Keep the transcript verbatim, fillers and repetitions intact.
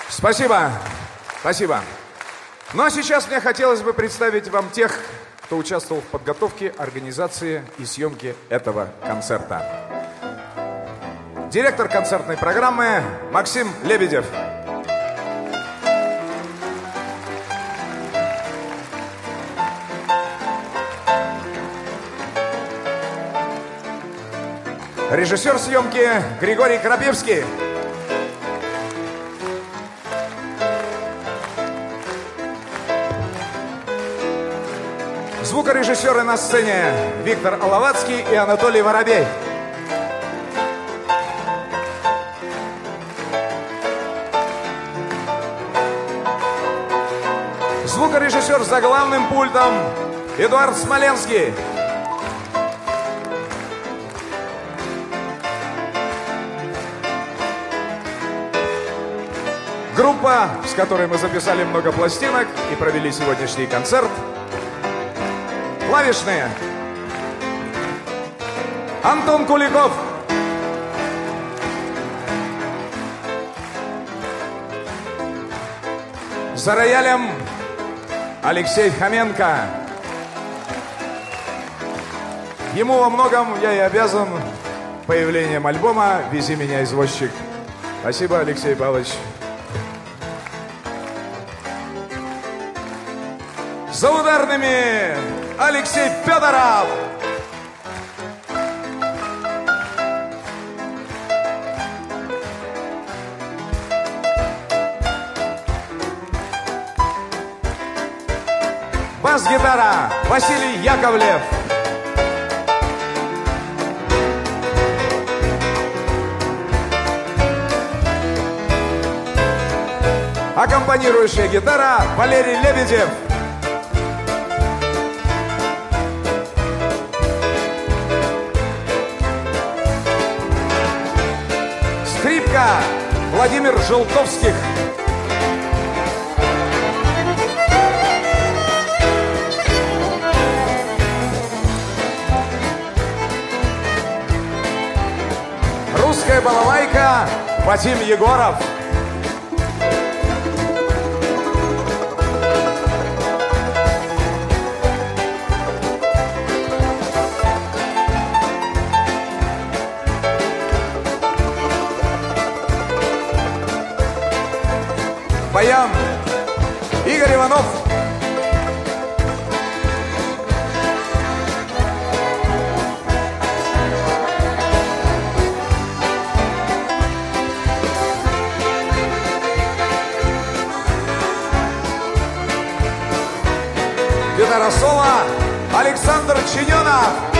Спасибо. Спасибо. Ну а сейчас мне хотелось бы представить вам тех, кто участвовал в подготовке, организации и съемке этого концерта. Директор концертной программы Максим Лебедев. Режиссер съемки Григорий Крапивский. Звукорежиссеры на сцене Виктор Алаватский и Анатолий Воробей. Звукорежиссер за главным пультом Эдуард Смоленский. Группа, с которой мы записали много пластинок и провели сегодняшний концерт. Клавишные. Антон Куликов. За роялем Алексей Хоменко. Ему во многом я и обязан появлением альбома «Вези меня, извозчик». Спасибо, Алексей Павлович. За ударными Алексей Федоров. Бас-гитара Василий Яковлев. Аккомпанирующая гитара Валерий Лебедев. Скрипка Владимир Желтовских. Русская балалайка Вадим Егоров. Баян Игорь Иванов. Гитара соло Александр Чиненов.